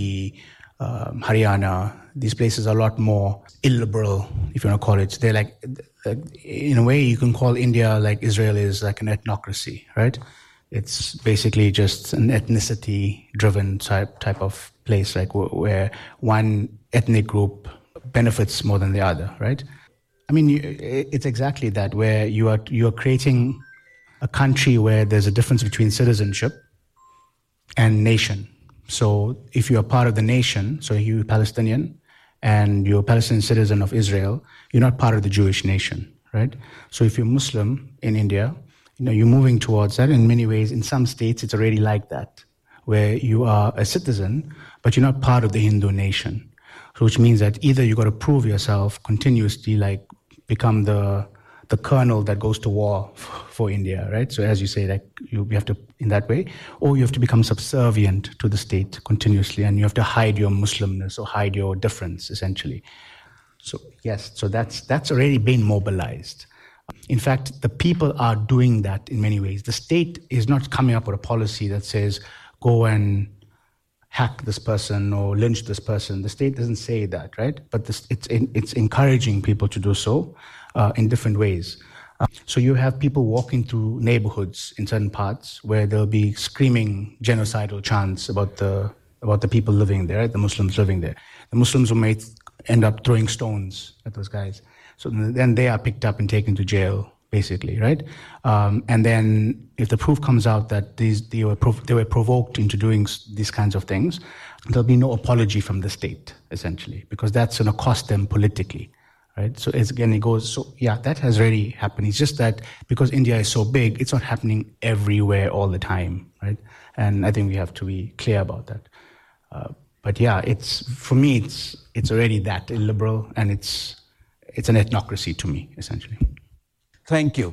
Haryana, these places are a lot more illiberal, if you want to call it. They're like, in a way, you can call India like Israel is like an ethnocracy, right? It's basically just an ethnicity-driven type of place, like where one ethnic group benefits more than the other, right? I mean, it's exactly that, where you are creating a country where there's a difference between citizenship and nation. So if you're part of the nation, so you're Palestinian and you're a Palestinian citizen of Israel, you're not part of the Jewish nation, right? So if you're Muslim in India, you know, you're moving towards that. In many ways, in some states, it's already like that, where you are a citizen, but you're not part of the Hindu nation. So which means that either you got to prove yourself continuously, like become the colonel that goes to war for India, right? So as you say, like you have to, in that way, or you have to become subservient to the state continuously, and you have to hide your Muslimness or hide your difference, essentially. So yes, so that's already been mobilized. In fact, the people are doing that in many ways. The state is not coming up with a policy that says, go and hack this person or lynch this person. The state doesn't say that, right? But it's encouraging people to do so in different ways. So you have people walking through neighborhoods in certain parts where they'll be screaming genocidal chants about the people living there, the Muslims living there. The Muslims may end up throwing stones at those guys. So then they are picked up and taken to jail, basically, right? And then if the proof comes out that they were provoked into doing these kinds of things, there'll be no apology from the state, essentially, because that's going to cost them politically, right? So it goes, so yeah, that has already happened. It's just that because India is so big, it's not happening everywhere all the time, right? And I think we have to be clear about that. But yeah, for me, it's already that illiberal, and it's an ethnocracy to me, essentially. Thank you.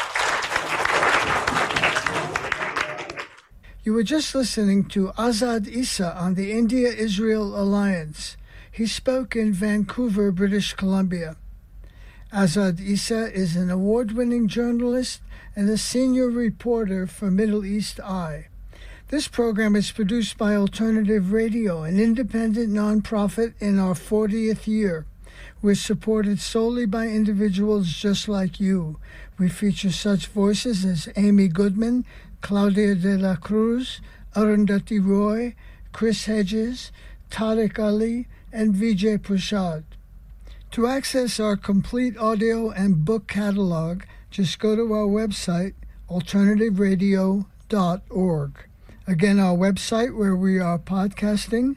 You were just listening to Azad Issa on the India-Israel Alliance. He spoke in Vancouver, British Columbia. Azad Issa is an award-winning journalist and a senior reporter for Middle East Eye. This program is produced by Alternative Radio, an independent nonprofit in our 40th year. We're supported solely by individuals just like you. We feature such voices as Amy Goodman, Claudia de la Cruz, Arundhati Roy, Chris Hedges, Tariq Ali, and Vijay Prashad. To access our complete audio and book catalog, just go to our website, alternativeradio.org. Again, our website where we are podcasting,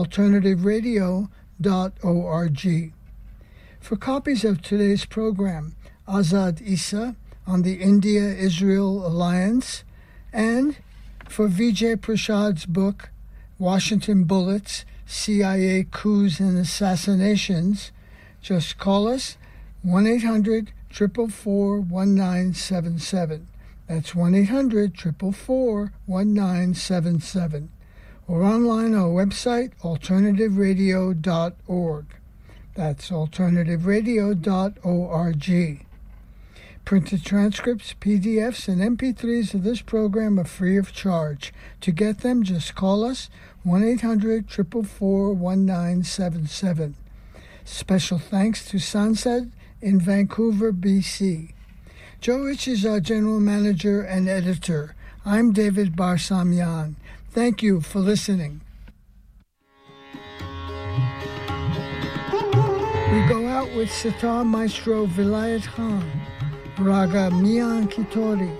alternativeradio.org. For copies of today's program, Azad Issa on the India-Israel Alliance, and for Vijay Prashad's book, Washington Bullets, CIA Coups and Assassinations, just call us 1-800-444-1977. That's 1-800-444-1977. Or online our website, alternativeradio.org. That's alternativeradio.org. Printed transcripts, PDFs, and MP3s of this program are free of charge. To get them, just call us 1-800-444-1977. Special thanks to Sansad in Vancouver, BC. Joe Rich is our general manager and editor. I'm David Barsamyan. Thank you for listening. We go out with sitar maestro Vilayat Khan, Raga Mian Kitori.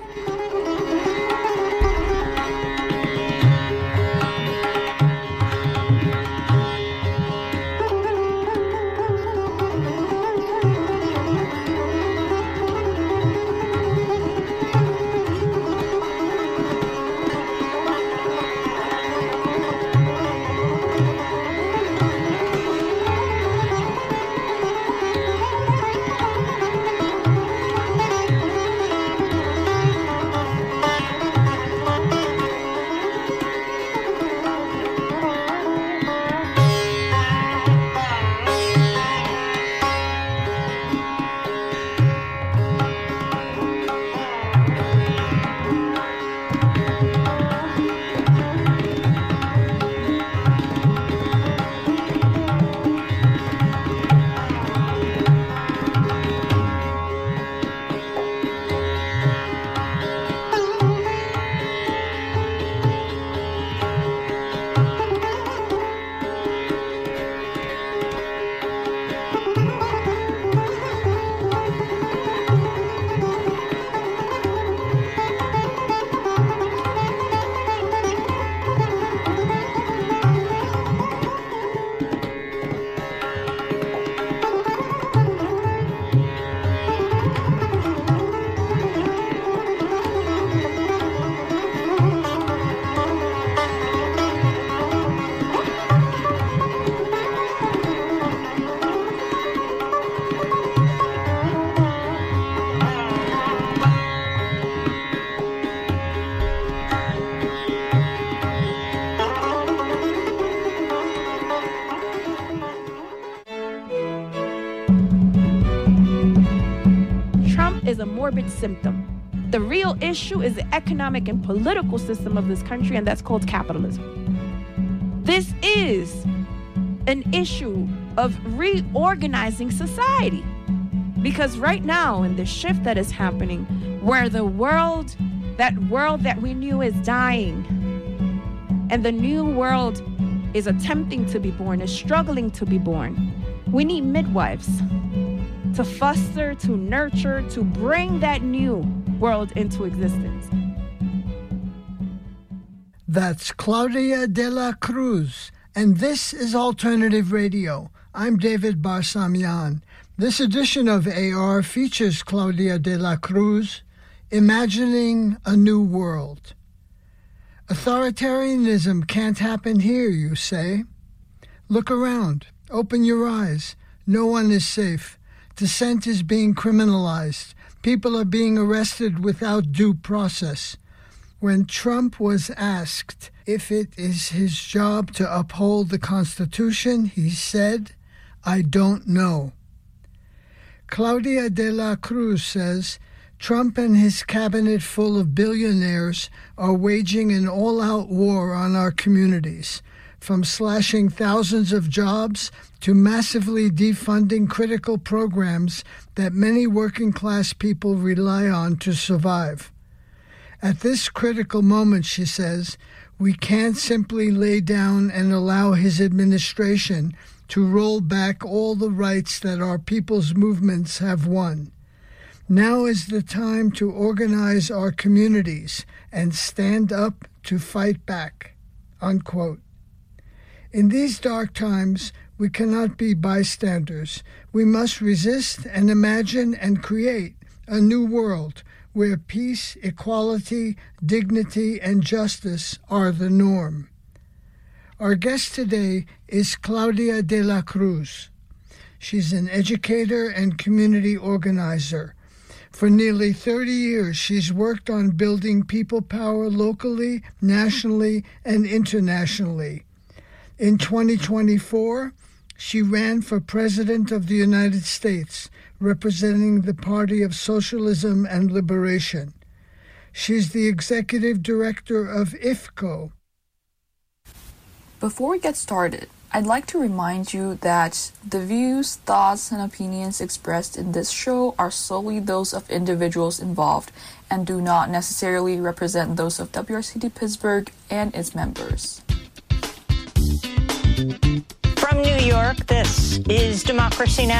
Is a morbid symptom. The real issue is the economic and political system of this country, and that's called capitalism. This is an issue of reorganizing society. Because right now, in the shift that is happening, where the world that we knew is dying, and the new world is attempting to be born, is struggling to be born, we need midwives to foster, to nurture, to bring that new world into existence. That's Claudia de la Cruz, and this is Alternative Radio. I'm David Barsamyan. This edition of AR features Claudia de la Cruz, Imagining a New World. Authoritarianism can't happen here, you say. Look around. Open your eyes. No one is safe. Dissent is being criminalized. People are being arrested without due process. When Trump was asked if it is his job to uphold the Constitution, he said, "I don't know." Claudia de la Cruz says, Trump and his cabinet full of billionaires are waging an all-out war on our communities, from slashing thousands of jobs to massively defunding critical programs that many working-class people rely on to survive. At this critical moment, she says, we can't simply lay down and allow his administration to roll back all the rights that our people's movements have won. Now is the time to organize our communities and stand up to fight back, unquote. In these dark times, we cannot be bystanders. We must resist and imagine and create a new world where peace, equality, dignity, and justice are the norm. Our guest today is Claudia de la Cruz. She's an educator and community organizer. For nearly 30 years, she's worked on building people power locally, nationally, and internationally. In 2024, she ran for President of the United States, representing the Party of Socialism and Liberation. She's the executive director of IFCO. Before we get started, I'd like to remind you that the views, thoughts, and opinions expressed in this show are solely those of individuals involved and do not necessarily represent those of WRCT Pittsburgh and its members. From New York, this is Democracy Now!